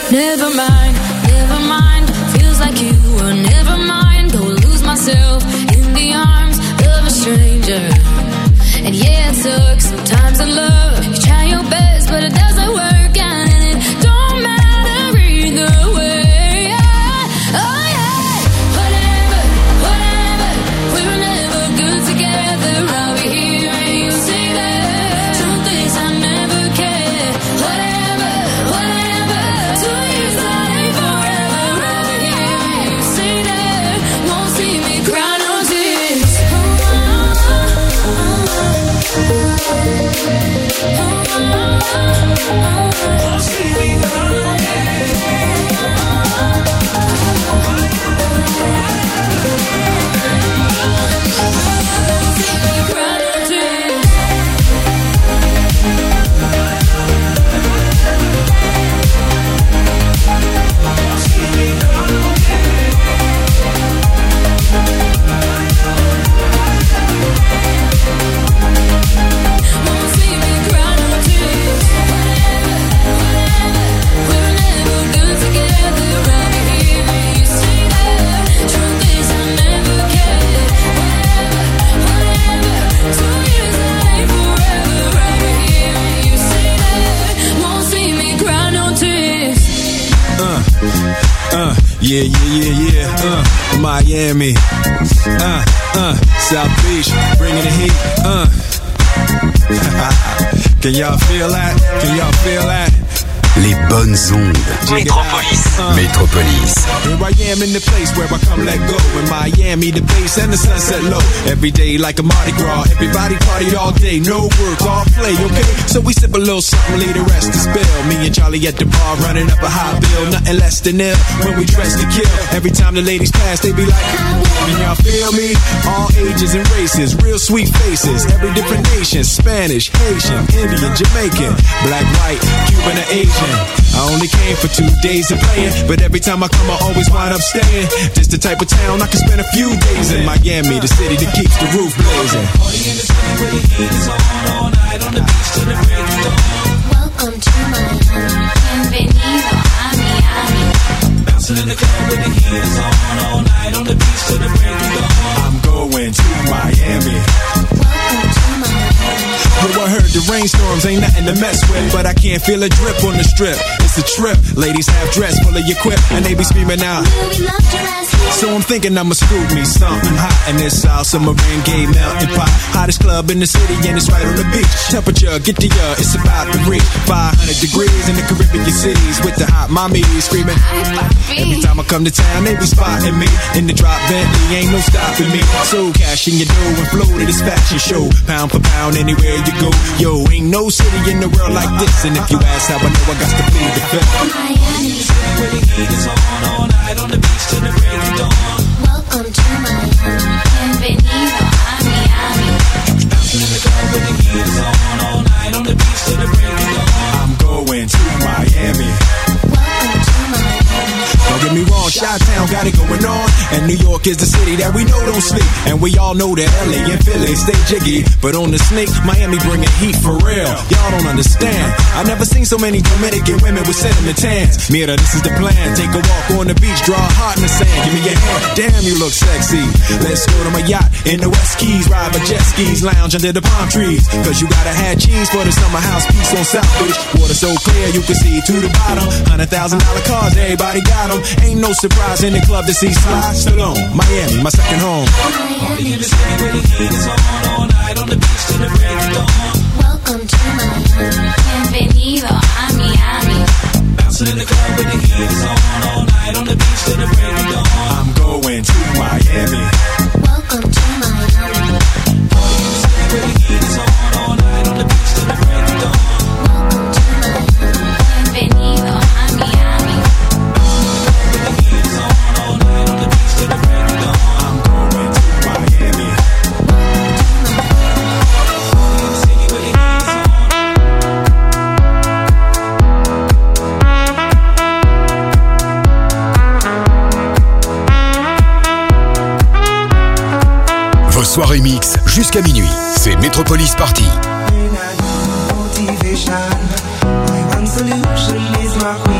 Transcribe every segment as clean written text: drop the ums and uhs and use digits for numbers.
never mind. Feels like you were never mind. Go lose myself in the arms of a stranger. And yeah, it sucks sometimes in love. You try your best, but it doesn't work, and it don't matter either way. Oh yeah, whatever. We were never good together. I'll be here and you say that. Truth is, I never cared. Whatever. 2 years that ain't forever. I'll be here and you say that. Won't see me cry no tears. Won't see me cry no Yeah. Miami. South Beach, bringing the heat. Can y'all feel that? Les bonnes ondes. Métropolis. Here I am in the place where I come let go. In Miami, the bass and the sunset low. Every day like a Mardi Gras. Everybody party all day. No work, all play, okay? So we sip a little something, lay the rest to spill. Me and Charlie at the bar running up a high bill. Nothing less than ill when we dress to kill. Every time the ladies pass, they be like, can y'all feel me? All ages and races, real sweet faces. Every different nation, Spanish, Haitian, Indian, Jamaican, black, white, Cuban, or Asian. I only came for 2 days of playing, but every time I come I always wind up staying. This the type of town I can spend a few days in. Miami, the city that keeps the roof blazing. Party in the city where the heat is on all night on the beach till the break of dawn. Welcome to Miami. Bienvenido a Miami. Bouncing in the club where the heat is on all night on the beach till the break of dawn. I'm going to Miami. Welcome to Miami. Yo, I heard the rainstorms ain't nothing to mess with, but I can't feel a drip on the strip. It's a trip. Ladies half dressed, full of your quip, and they be screaming out. So I'm thinking I'ma scoop me something hot in this South Submarine gay melting pot. Hottest club in the city, and it's right on the beach. Temperature, get to ya, it's about to reach 500 degrees in the Caribbean cities with the hot mommies screaming. Every time I come to town, they be spotting me in the drop Bentley, ain't no stopping me. So cash in your dough and flow to this fashion show, pound for pound anywhere you go. Yo, ain't no city in the world like this, and if you ask how I know, I got to plead the fifth. Miami. Where the heat is on all night on the beach till the break of dawn. Welcome to Miami. Bienvenido a Miami. Bouncing in the club where the heat is on all night on the beach till the break of dawn. I'm going to Miami. Welcome to Miami. Don't get me wrong, Chi-Town got it going on, and New York is the city that we know don't sleep, and we all know that LA and Philly stay jiggy, but on the sneak, Miami bringing heat for real. Y'all don't understand. I never seen so many Dominican women with cinnamon tans. Mira, this is the plan. Take a walk on the beach, draw a heart in the sand. Give me your hand. Damn, you look sexy. Let's go to my yacht in the West Keys, ride my jet skis, lounge under the palm trees. Cause you gotta have cheese for the summer house piece on South Beach. Water so clear you can see to the bottom. $100,000 cars, everybody got them. Ain't no surprise in the club to see Sly Stallone. Miami, my second home. Party in the city where the heat is on all night on the beach till the break of dawn. Welcome to Miami. Bienvenido a Miami. Bouncing in the club where the heat is on all night on the beach till the break of dawn. I'm going to Miami. Welcome to Miami. Party in the city where the heat is on all night on the beach till the break of dawn. Welcome to Miami. Bienvenido a Miami. Vos soirées mix jusqu'à minuit, c'est Metropolis Party. Motivation, my one solution is my queen.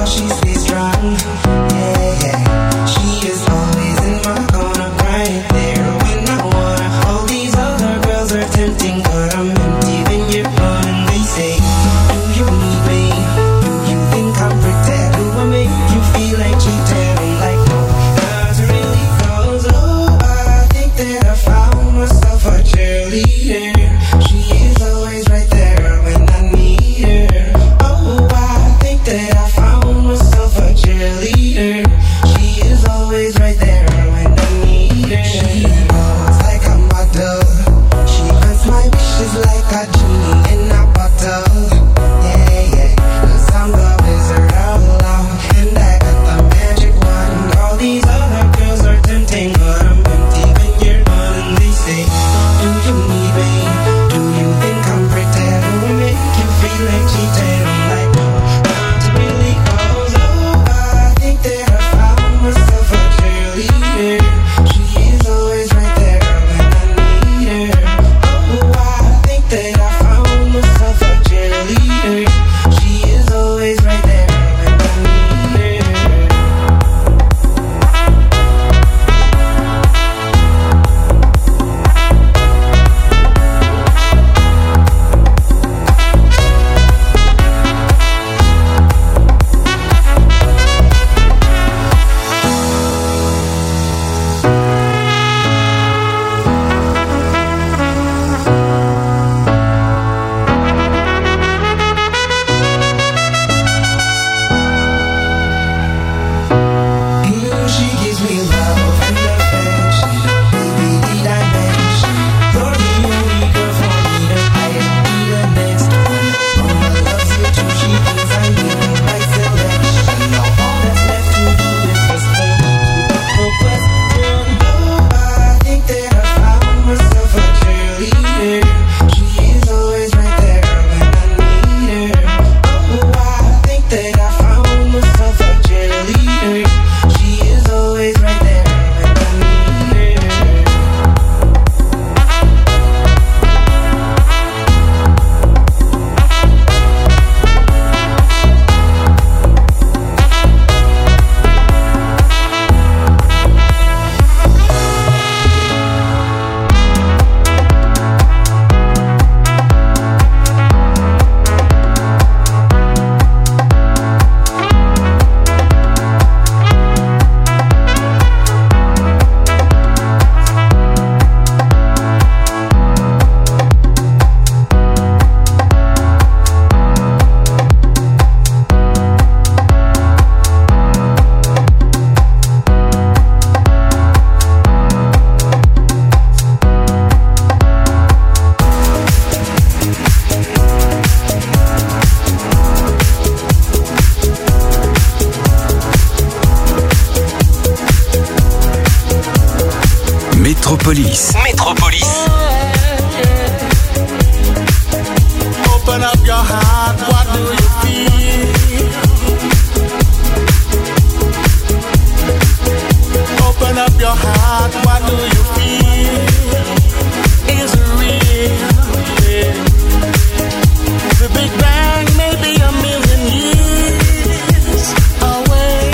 Métropolis. Open up your heart, what do you feel? Open up your heart, what do you feel? Is it real? The Big Bang may be a million years away.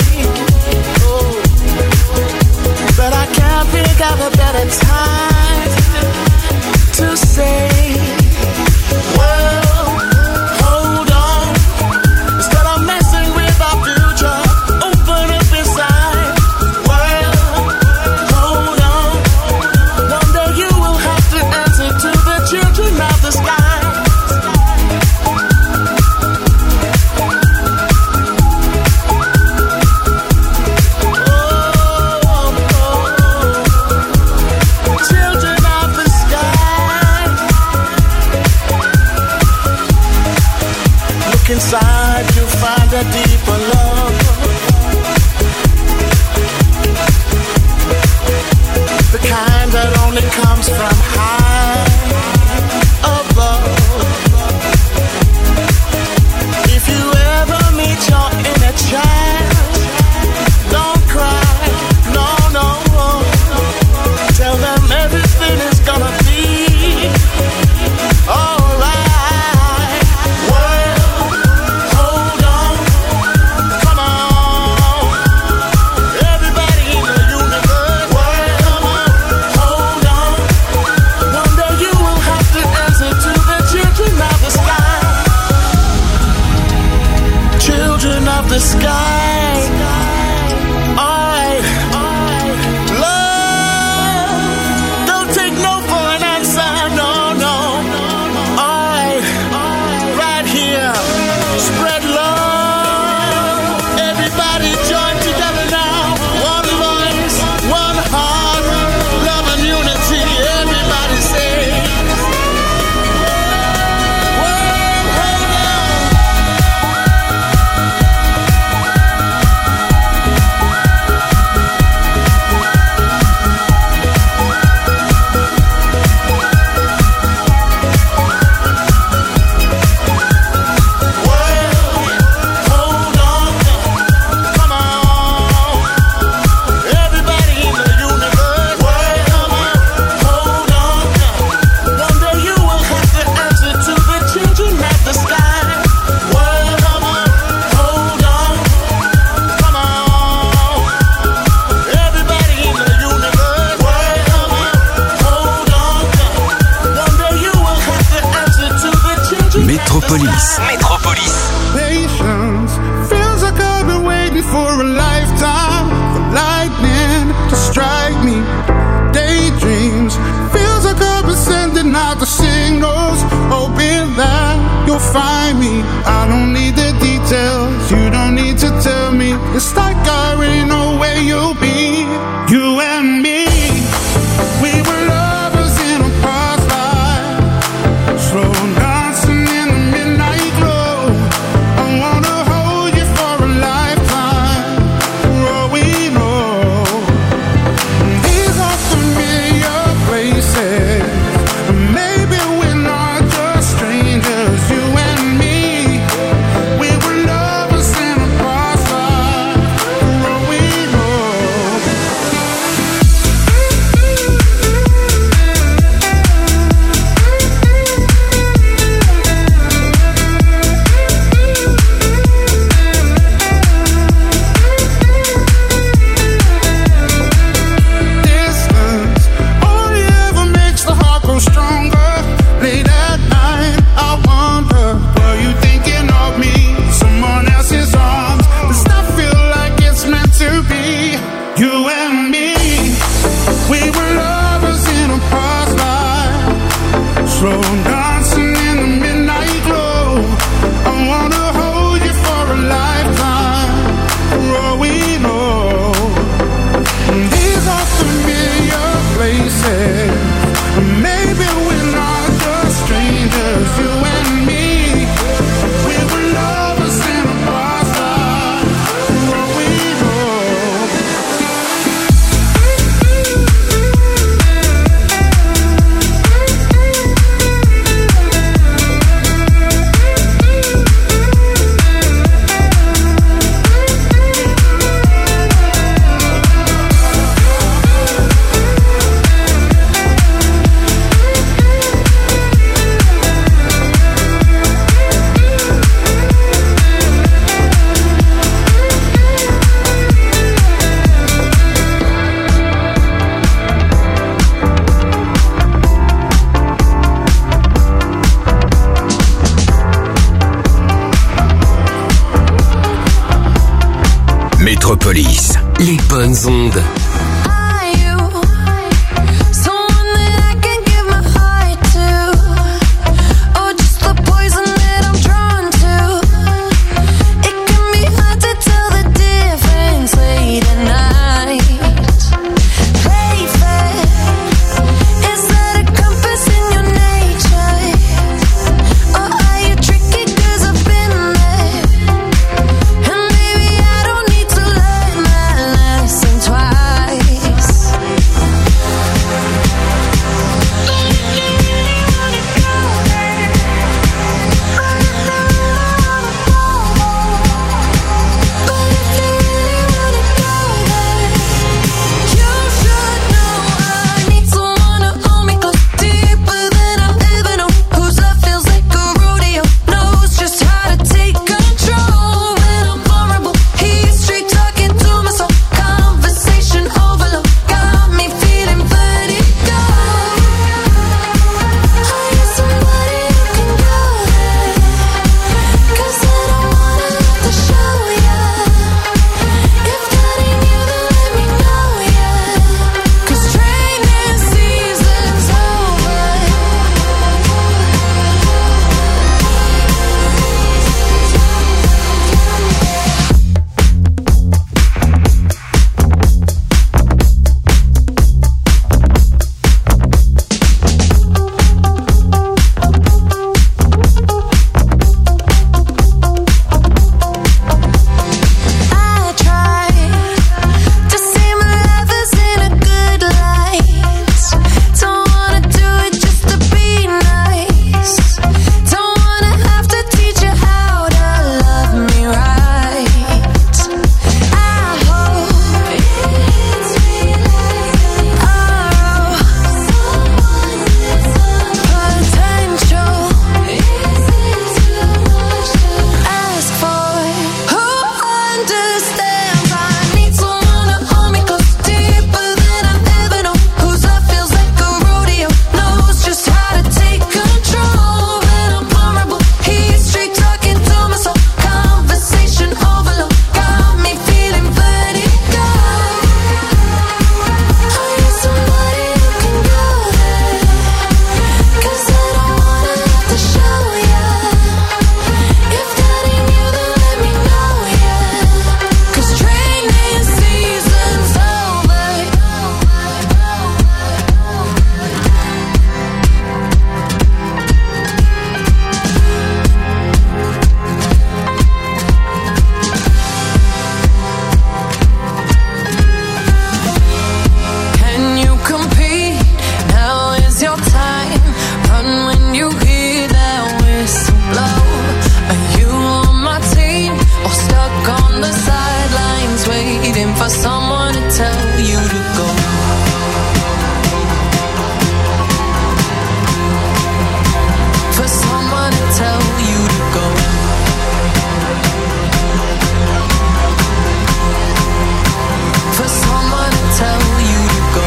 Oh, but I can't think of a better time the sky. Love, don't take no for an answer, no, no. Right here, spread love. Everybody join together now. One voice, one heart, love and unity. Everybody say. Métropolis. Patience feels like I've been waiting for a lifetime for lightning to strike me. Daydreams feels like I've been sending out the signals, hoping that you'll find me. I don't need the details, you don't need to tell me. It's like I already know where you'll be. You and me, we were lovers in a past life, slow dancing in the midnight glow. I wanna hold you for a lifetime, for we know these are familiar places. Maybe we're not just strangers. You and me, we were lovers in a past life, for we know. Distance only ever makes the heart grow stronger. Late at night, I wonder, were you thinking of me? Someone else's arms. Does that feel like it's meant to be? You and me, we were lovers in a past life, slow dancing in the midnight glow. I wanna hold you for a lifetime, for all we know. These are familiar places. Maybe we're not just strangers. You and me, we were lovers in a past life, for all we know. Métropolis. Les bonnes ondes. Are you someone that I can give my heart to, or just the poison that I'm drawn to? It can be hard to tell the difference late at night. Play fair, is that a compass in your nature, or are you tricky 'cause I've been there? And maybe I don't need to learn my lesson twice. on the sidelines waiting for someone to tell you to go. For someone to tell you to go. For someone to tell you to go.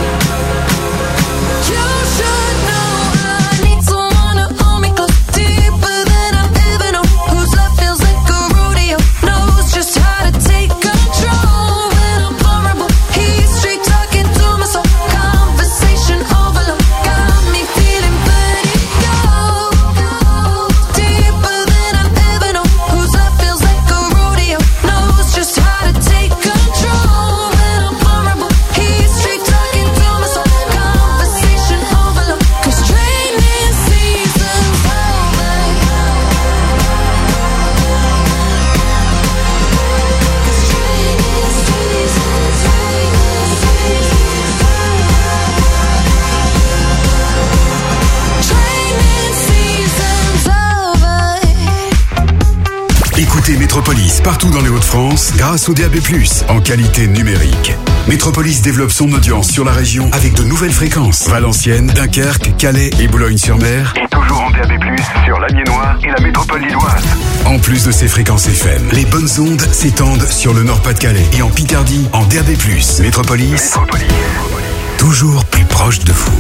You should know I need someone to hold me close, deeper than I've ever known. Whose love feels like a rodeo, knows just how to take control when I'm vulnerable. He's straight talking to my soul, conversation overload, got me feeling vertigo. Deeper than I've ever known. Whose love feels like a rodeo, knows just how to take control when I'm vulnerable. He's straight talking to my soul, conversation overload. 'Cause training season's over. 'Cause training season's over. Écoutez Métropolis partout dans les Hauts-de-France grâce au DAB+, en qualité numérique. Métropolis développe son audience sur la région avec de nouvelles fréquences. Valenciennes, Dunkerque, Calais et Boulogne-sur-Mer. Et toujours en DAB+, sur l'Amiénois et la métropole lilloise. En plus de ces fréquences FM, les bonnes ondes s'étendent sur le Nord-Pas-de-Calais et en Picardie en DAB+. Métropolis, toujours plus proche de vous.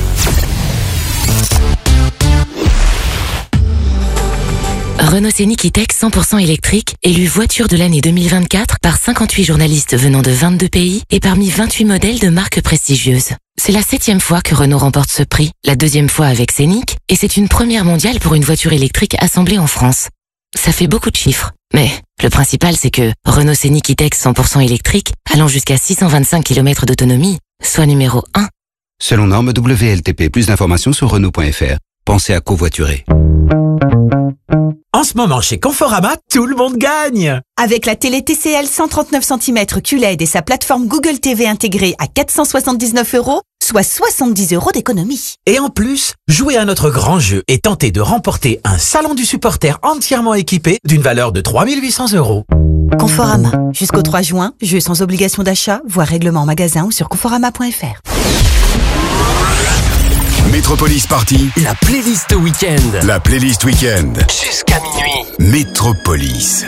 Renault Scénic E-Tech 100% électrique, élu voiture de l'année 2024 par 58 journalistes venant de 22 pays et parmi 28 modèles de marques prestigieuses. C'est la 7e fois que Renault remporte ce prix, la 2e fois avec Scénic, et c'est une première mondiale pour une voiture électrique assemblée en France. Ça fait beaucoup de chiffres, mais le principal c'est que Renault Scénic E-Tech 100% électrique, allant jusqu'à 625 km d'autonomie, soit numéro 1. Selon norme WLTP, plus d'informations sur Renault.fr. Pensez à covoiturer. En ce moment, chez Conforama, tout le monde gagne! Avec la télé TCL 139 cm QLED et sa plateforme Google TV intégrée à 479 €, soit 70 € d'économie. Et en plus, jouez à notre grand jeu et tentez de remporter un salon du supporter entièrement équipé d'une valeur de 3 800 €. Conforama. Jusqu'au 3 juin, jeu sans obligation d'achat, voire règlement en magasin ou sur conforama.fr. Métropolis Party, la playlist week-end. La playlist week-end. Jusqu'à minuit. Métropolis.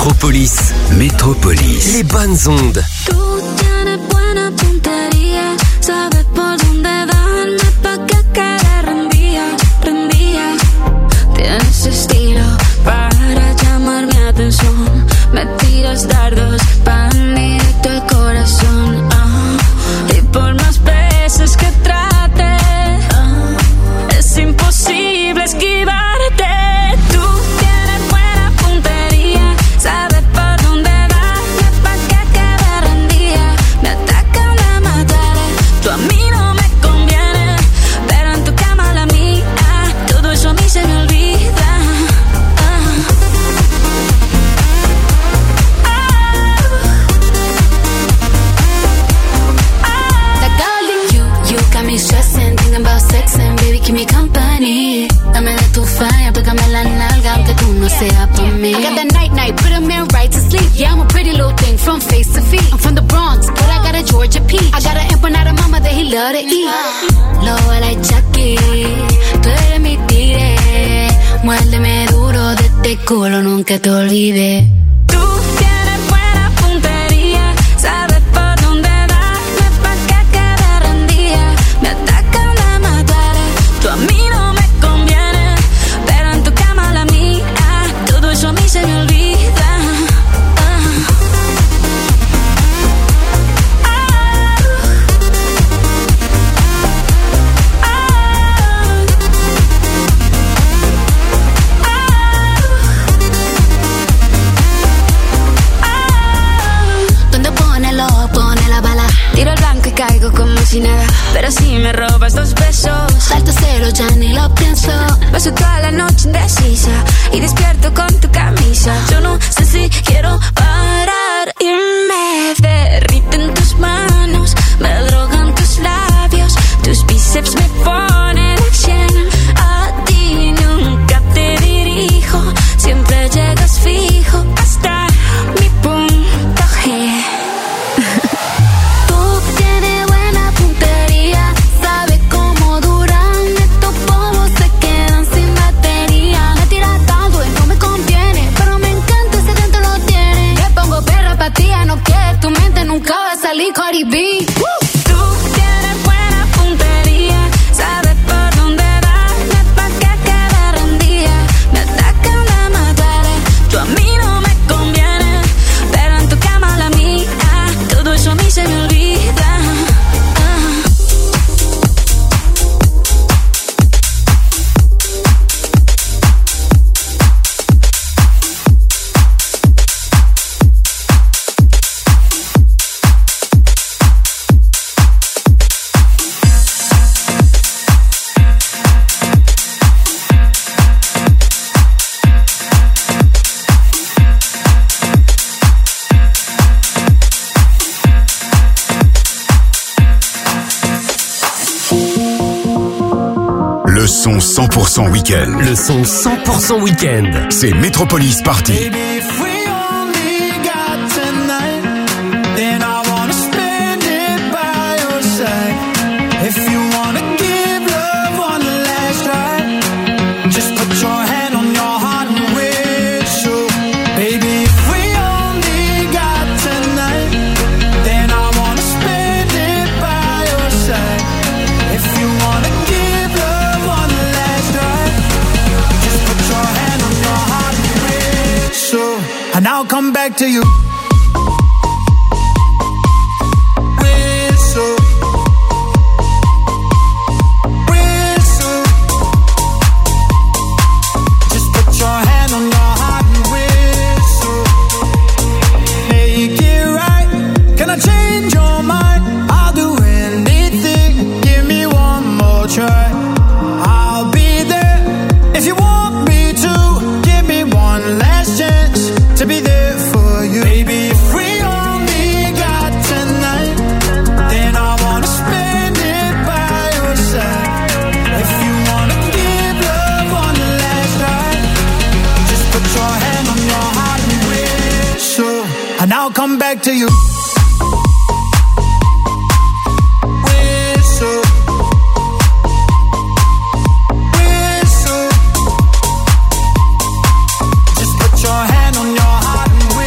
Métropolis. Métropolis. Les bonnes ondes. Tú tienes buena puntería, sabes por dónde darme pa' que quede rendía. Tienes estilo para llamar mi atención, me tiras dardos pan directo al corazón. Y por más veces que trate, es imposible esquivarte. Tú tienes buena puntería, sabes por dónde darme pa' que quede rendida. Me atacan a matar, tú a mí no me conviene, pero en tu cama la mía, todo eso a mí se me olvida. You got me stressing, thinking about sexing, baby, keep me company. Dame de tu falla, pégame la nalga, aunque tú no seas por mí. I got that night, put a man right to sleep. Yeah, I'm a pretty little thing, from face to feet. I'm from the Bronx, but I got a Georgia peach. I got an empanada mama that he love to eat. Low like Chucky, tú eres mi tigre. Muérdeme duro de este culo, nunca te olvides. Tú tienes buena puntería, sabes por dónde darme pa' que quede rendida. Me atacan a matar, tú a mí no me conviene, pero en tu cama la mía, todo eso a mí se me olvida. Pone la bala, tiro el blanco y caigo como si nada. Pero si me robas 2 besos, salto cero, ya ni lo pienso. Paso toda la noche indecisa y despierto con tu camisa. Yo no sé si quiero parar y me derriten tus manos, me drogan tus labios, tus bíceps me ponen al 100. A ti nunca te dirijo, siempre llegas fijo hasta mi punto G. No que tu mente nunca va a salir Cardi B. Tú tienes buena puntería, sabes por dónde darme pa' que quede rendida. Me atacan a matar, tú a mí no me conviene, pero en tu cama la mía, todo eso a mí se me olvida. Le son 100% week-end. Le son 100% week-end. C'est Métropolis Party. Baby, if we only got tonight, then I wanna spend it by your side. If you wanna give love one last try, just put your hand on your heart and whistle. Baby, if we only got tonight, then I wanna spend it by your side. If you wanna give love one last try, just put your hand on your heart and whistle, and I'll come back to you. Whistle, whistle, just put your hand on your heart and whistle. Make it right. Can I change your mind? I'll do anything. Give me one more try. I'll be there if you want me to. Give me one last chance to be there for you. Baby, if we only got tonight, then I wanna spend it by your side. If you wanna give love one last try, just put your hand on your heart and whistle, and I'll come back to you. Whistle, whistle, just put your hand on your heart and whistle.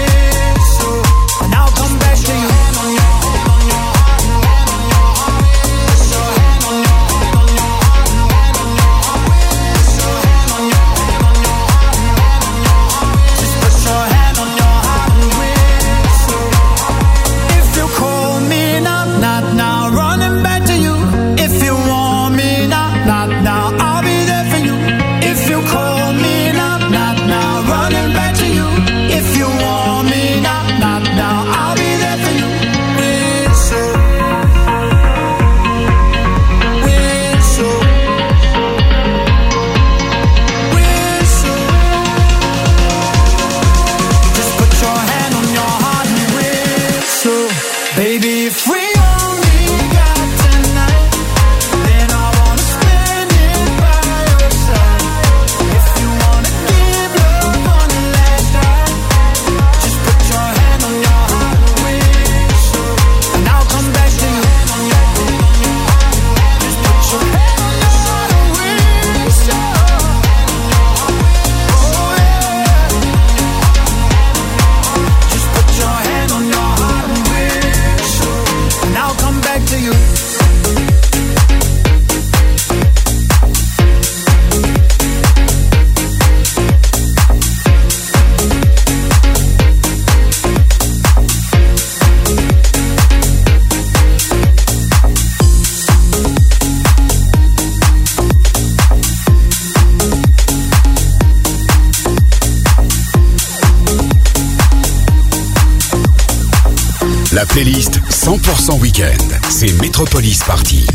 playlist 100% week-end. C'est Metropolis Party.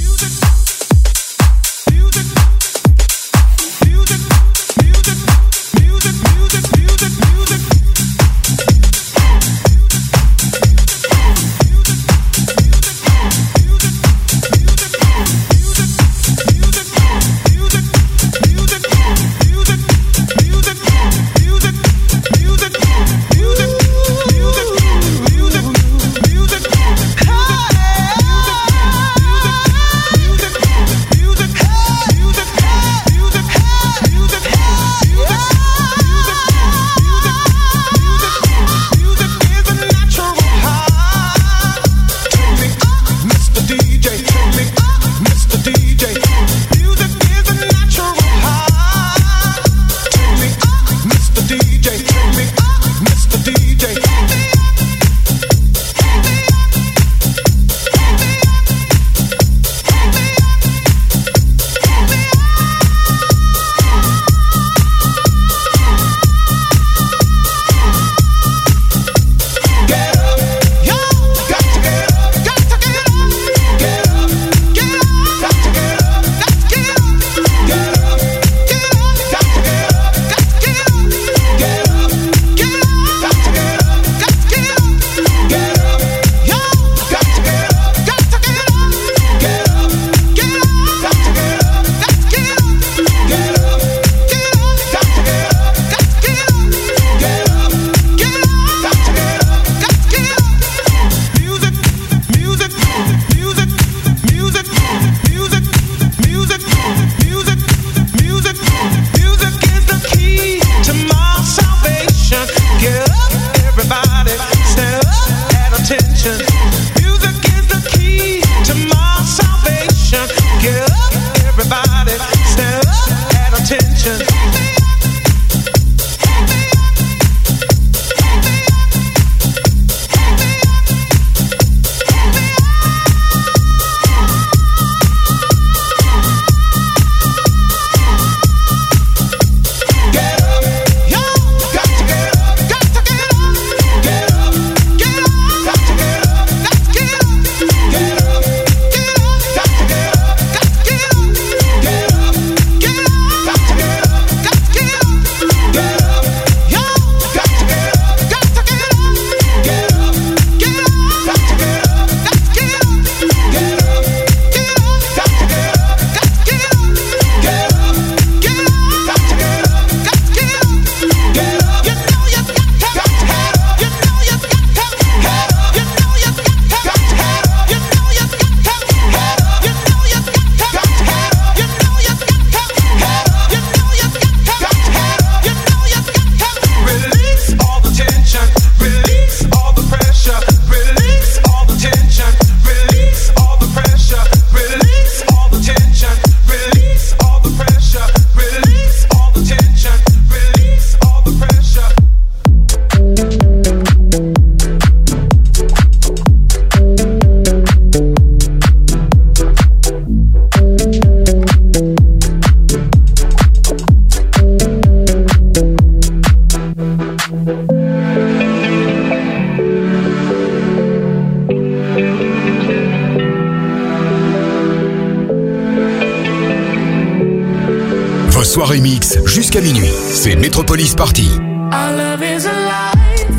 Soirée mix jusqu'à minuit. C'est Metropolis Party. Our love is alive.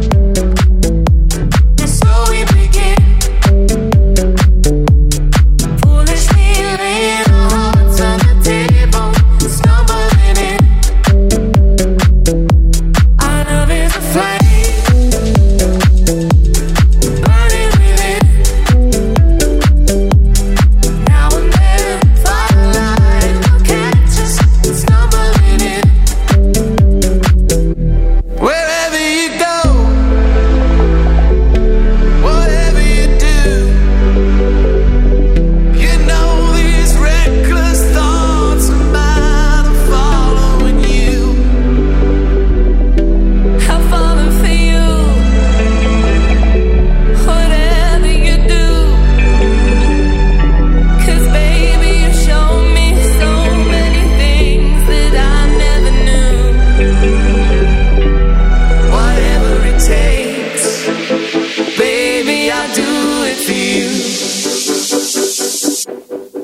So we begin. Foolishly laying our hearts on the table, stumbling in. Our love is a flame, burning within. Now and then, firelight will catch us stumbling in. Well,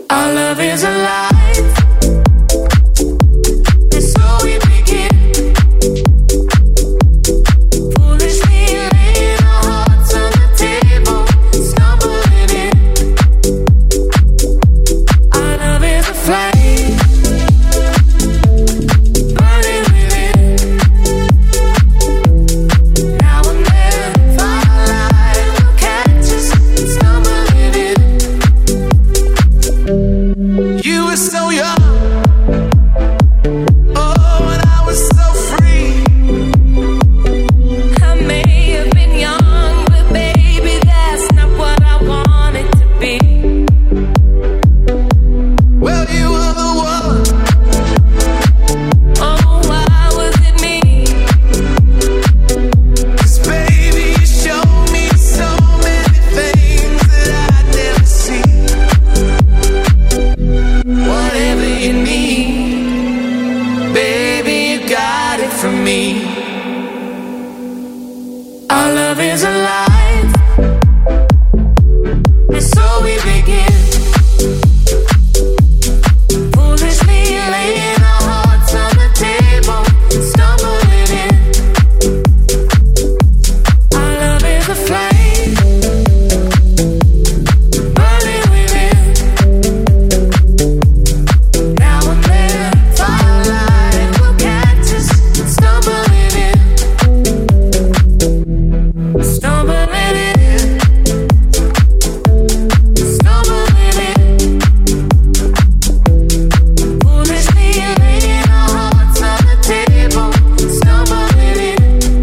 Our love is alive. And so we begin. Foolishly laying our hearts on the table, stumbling in. Our love is a flame, burning within. Now and then, firelight will catch us stumbling in. You were so young. Oh, and I was so free. I may have been young, but baby, that's not what I wanted to be. Well, you were the one. Oh, why was it me? 'Cause baby, you showed me so many things that I'd never seen. Whatever you need, baby, you got it from me. Our love is alive, and so we begin. Foolishly laying our hearts on the table, stumbling in. Our love is a flame, burning within. Now and then, firelight will catch us stumbling in. Stumbling in. Stumbling in. Foolishly laying our hearts on the table, stumbling in.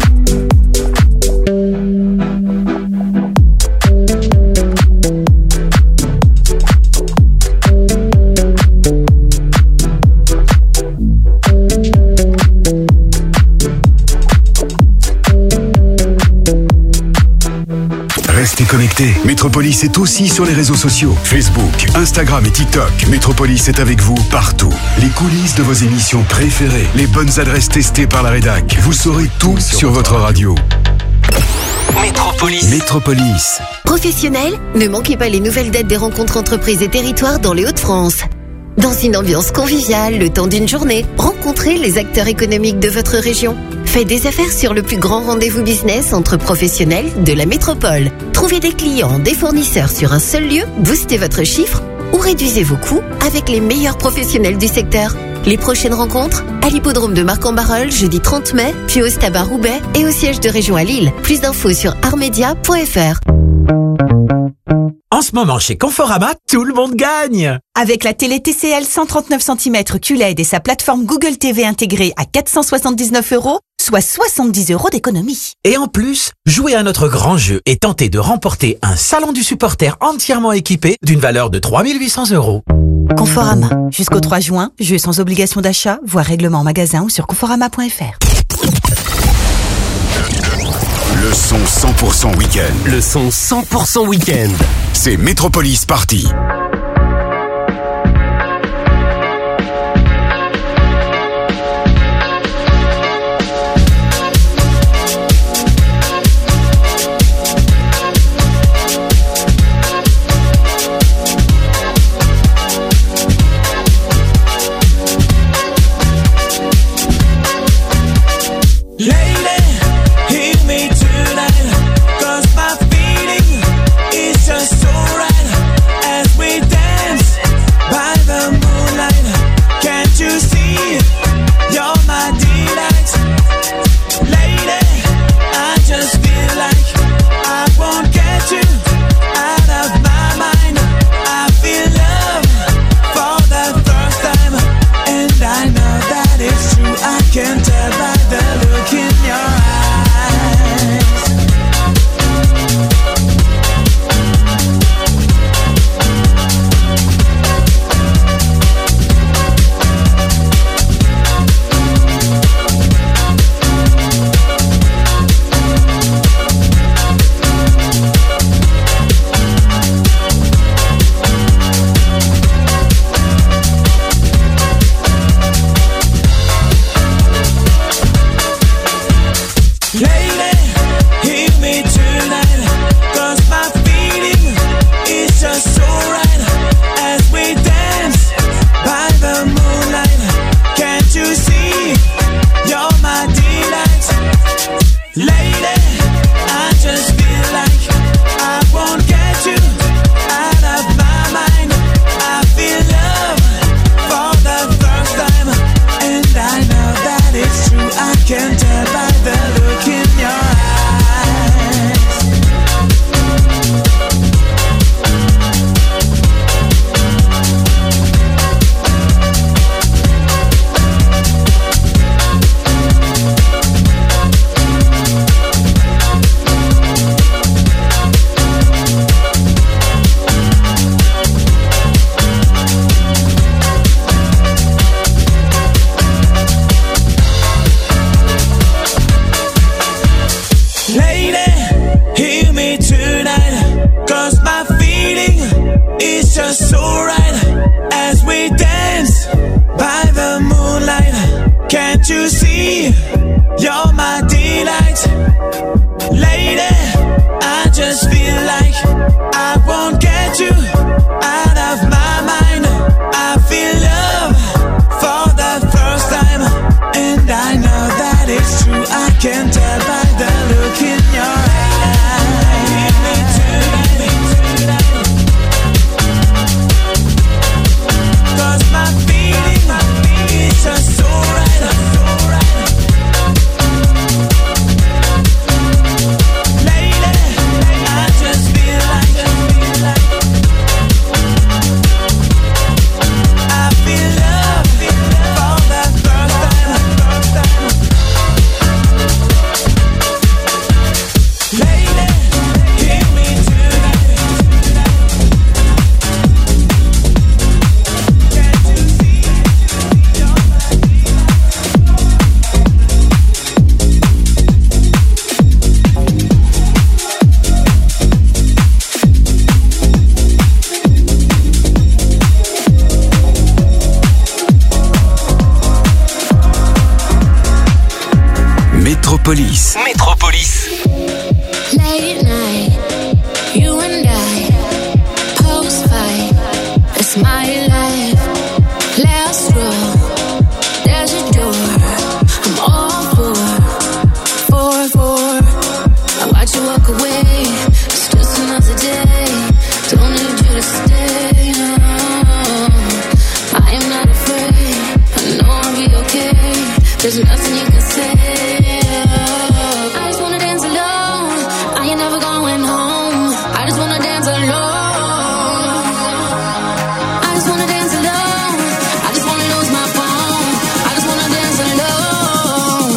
Restez connectés. Métropolis est aussi sur les réseaux sociaux. Facebook, Instagram et TikTok. Métropolis est avec vous partout. Les coulisses de vos émissions préférées. Les bonnes adresses testées par la rédac. Vous saurez tout sur votre radio. Métropolis. Métropolis. Professionnels, ne manquez pas les nouvelles dates des rencontres entreprises et territoires dans les Hauts-de-France. Dans une ambiance conviviale, le temps d'une journée, rencontrez les acteurs économiques de votre région. Faites des affaires sur le plus grand rendez-vous business entre professionnels de la métropole. Trouvez des clients, des fournisseurs sur un seul lieu, boostez votre chiffre ou réduisez vos coûts avec les meilleurs professionnels du secteur. Les prochaines rencontres à l'hippodrome de Marc-en-Barœul, jeudi 30 mai, puis au Stade à Roubaix et au siège de région à Lille. Plus d'infos sur artmedia.fr. En ce moment, chez Conforama, tout le monde gagne. Avec la télé TCL 139 cm QLED et sa plateforme Google TV intégrée à 479 €, soit 70 € d'économie. Et en plus, jouez à notre grand jeu et tentez de remporter un salon du supporter entièrement équipé d'une valeur de 3 800 €. Conforama. Jusqu'au 3 juin, jeu sans obligation d'achat, voire règlement en magasin ou sur conforama.fr. Le son 100% week-end. Le son 100% week-end. C'est Métropolis Party. Lady, hear me tonight, 'cause my feeling is just so right as we just so right as we dance by the moonlight. Can't you see? You're my delight. Lady, I just feel like I won't get you out of my mind. I feel love for the first time, and I know that it's true. I can tell by the look in your eyes. Give me tonight, 'cause my feeling is just so right, so right. Lady, I just feel like I feel love for the first time. Lady, give me tonight. Can't you see? Métropolis. Métropolis. Late night, you and I, post-fight, it's my life. Last row, there's a door, I'm all for. I watch you walk away, it's just another day. Don't need you to stay, no. I am not afraid, I know I'll be okay. There's nothing you can say. I just wanna dance alone. I ain't never going home. I just wanna dance alone. I just wanna dance alone. I just wanna lose my phone. I just wanna dance alone.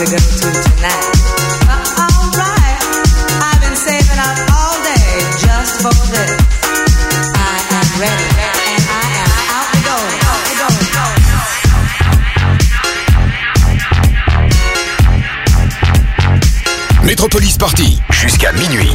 to go to tonight. Alright, I've been saving up all day just for this. I am ready and I am out to go, out to go, go. Métropolis Party, jusqu'à minuit.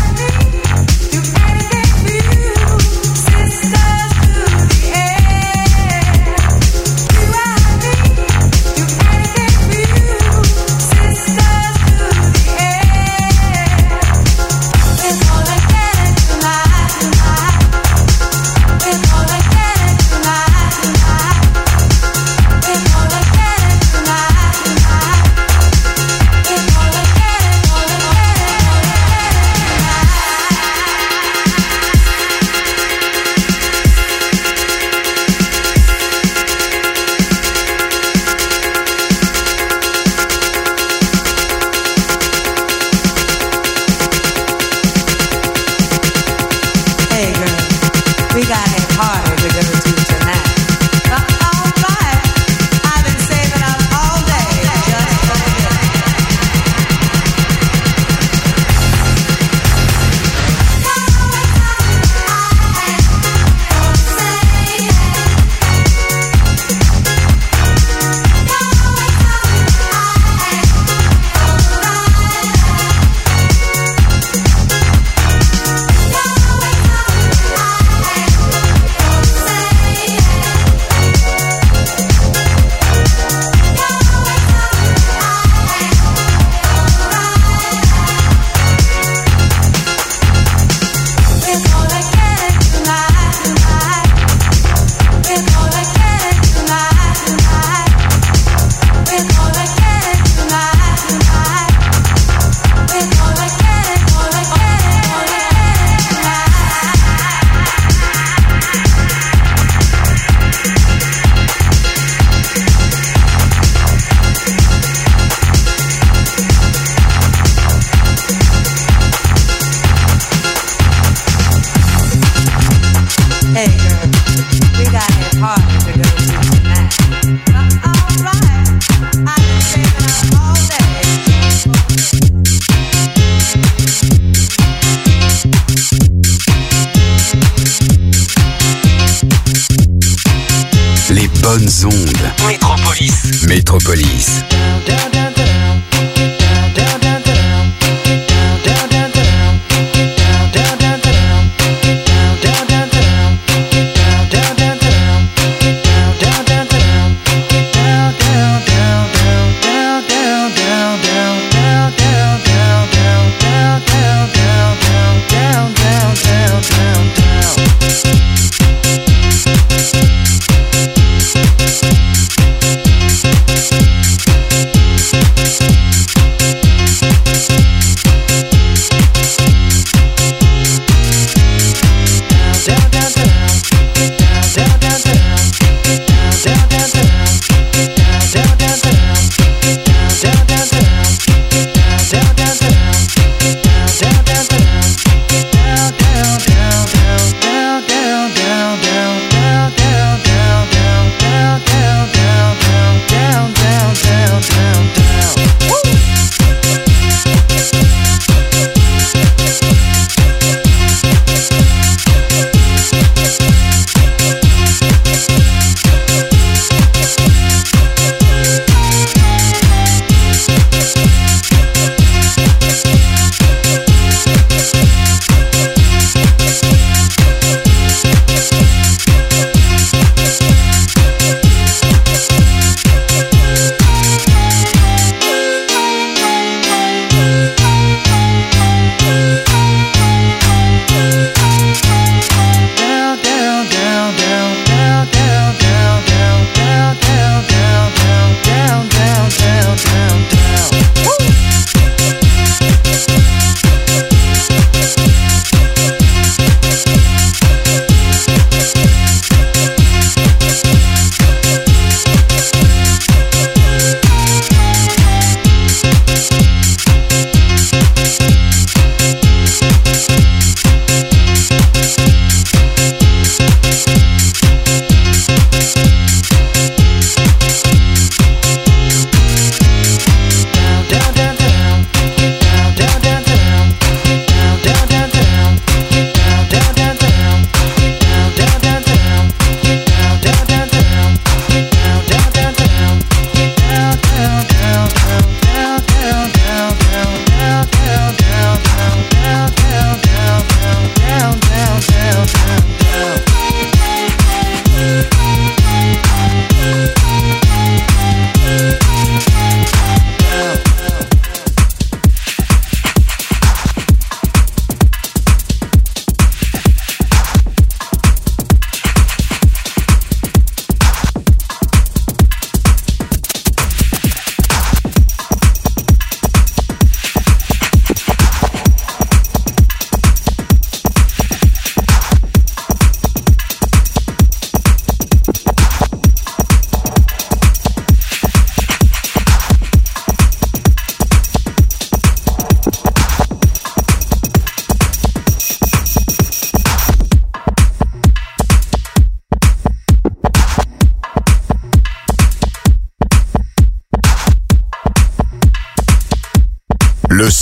Bonnes ondes. Métropolis. Métropolis.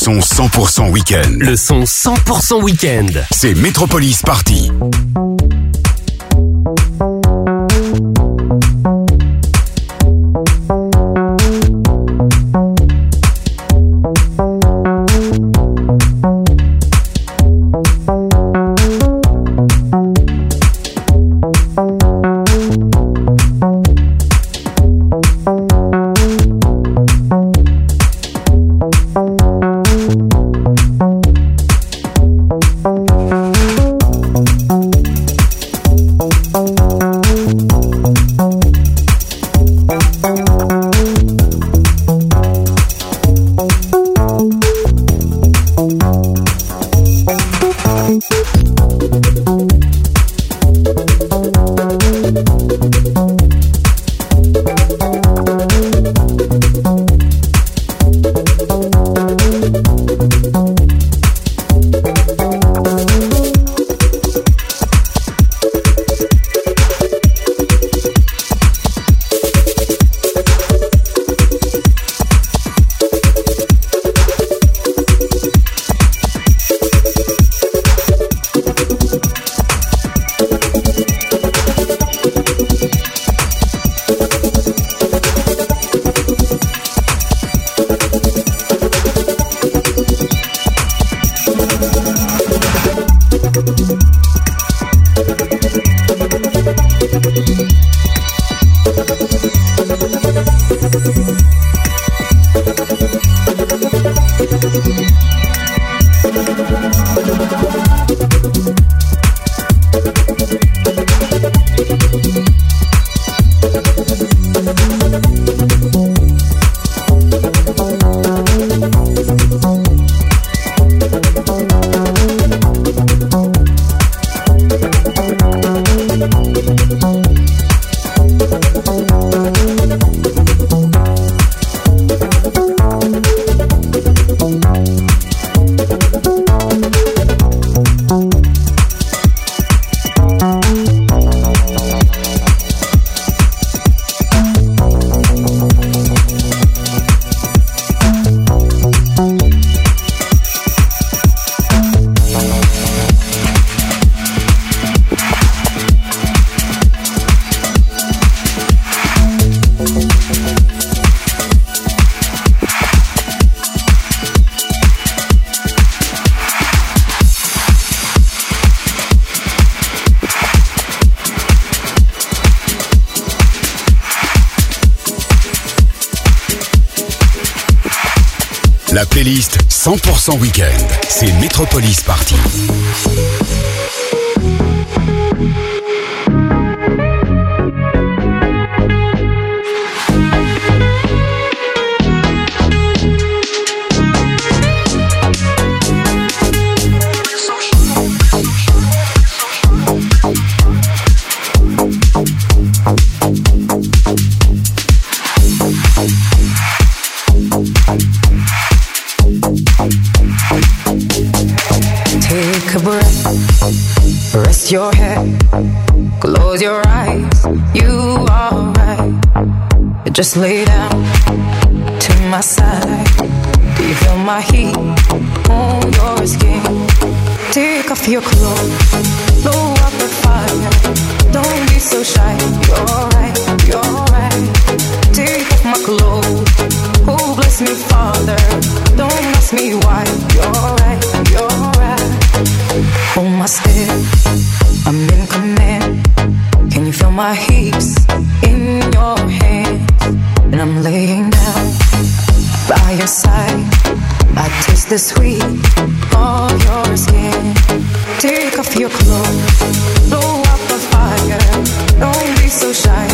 son 100% week-end. Le son 100% week-end. C'est Metropolis Party. La playlist 100% week-end, c'est Metropolis Party. Take a breath, rest your head, close your eyes, you are right. Just lay down to my side. Do you feel my heat on your skin? Take off your clothes, blow up the fire. Don't be so shy, you're right, you're right. Take off my clothes, oh bless me Father. Don't ask me why, you're right, you're right. Hold my step, I'm in command. Can you feel my hips in your hands? And I'm laying down by your side. I taste the sweet of your skin. Take off your clothes, blow up the fire. Don't be so shy,